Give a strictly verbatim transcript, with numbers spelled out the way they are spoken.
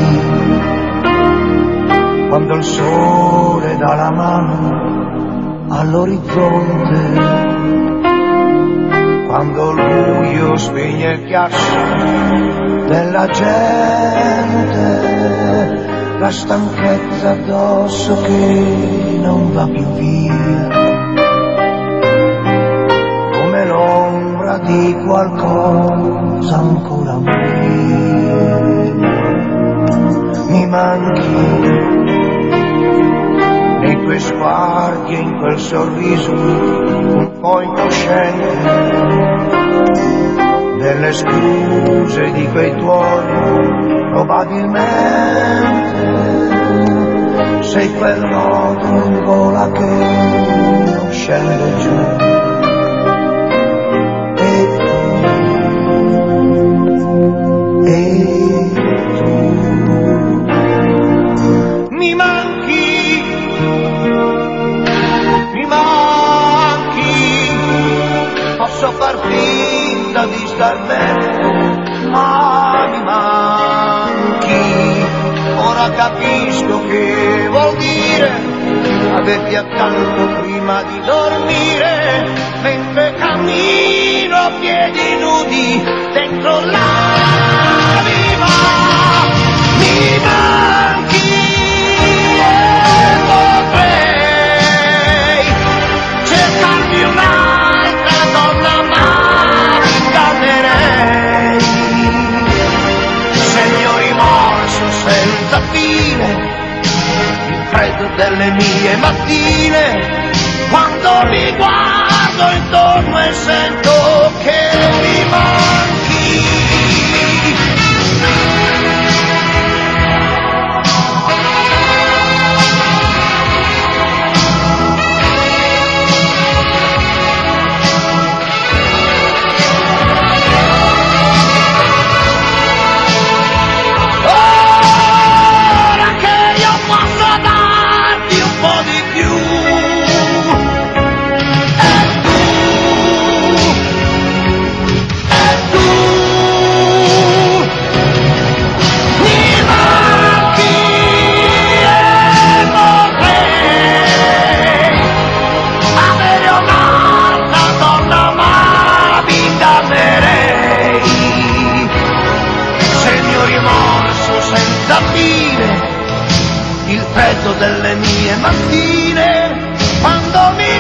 quando il sole dà la mano all'orizzonte, quando il buio spegne il ghiaccio della gente, la stanchezza addosso che non va più via, come l'ombra di qualcosa ancora mia. Mi manchi nei tuoi sguardi e in quel sorriso un po' incosciente, delle scuse di quei tuoni, probabilmente sei quel nodo in gola che non scende giù. E tu, e tu mi manchi, mi manchi, posso far finta di star bene, ma mi manchi. Ora capisco che vuol dire averti accanto prima di dormire, mentre cammino a piedi nudi dentro l'anima. Mi manchi e potrei cercarmi un'altra donna, ma mi ingannerei. Segno rimorso senza fine, il freddo delle mie mattine, quando mi guardo intorno e sento che mi manchi. Il freddo delle mie mattine, quando mi